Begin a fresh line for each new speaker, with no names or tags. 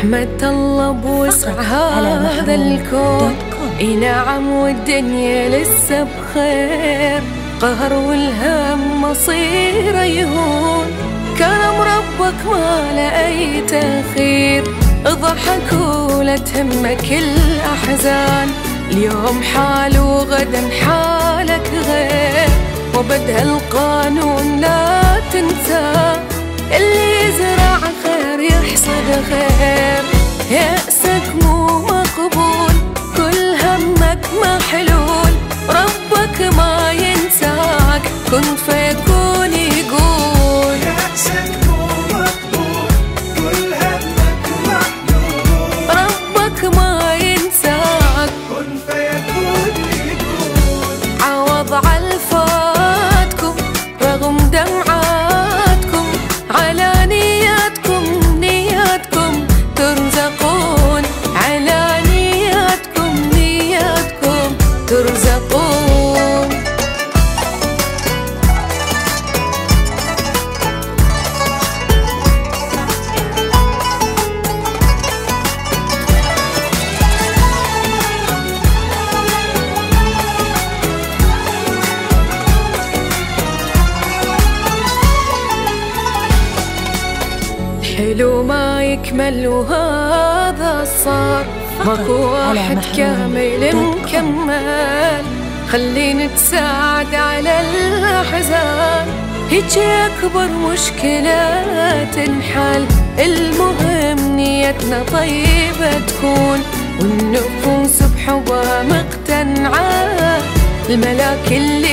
رحمة الله بوسع هذا الكون. اي نعم والدنيا لسه بخير، قهر والهم مصيره يهون، كرم ربك ما له اي تأخير. ضحك ولا تهمك الأحزان، اليوم حال وغدا حالك غير، وبدها القانون لا تنسى، اللي يزرع خير يحصد خير. يأسك مو مقبول، كل همك محلول، ربك ما ينساك، كن فيكون يقول.
يأسك مو مقبول، كل همك محلول،
ربك ما ينساك،
كن فيكون يقول.
عوض عالفاتكم رغم دمعاتكم، على نياتكم نياتكم ترزقون، على نياتكم نياتكم ترزقون. حلو ما يكمل وهذا صار، ماكو واحد كامل مكمل، خلينا نتساعد على الأحزان، هيك أكبر مشكلة تنحل. المهم نيتنا طيبة تكون، والنفوس بحبها مقتنعة، الملاك اللي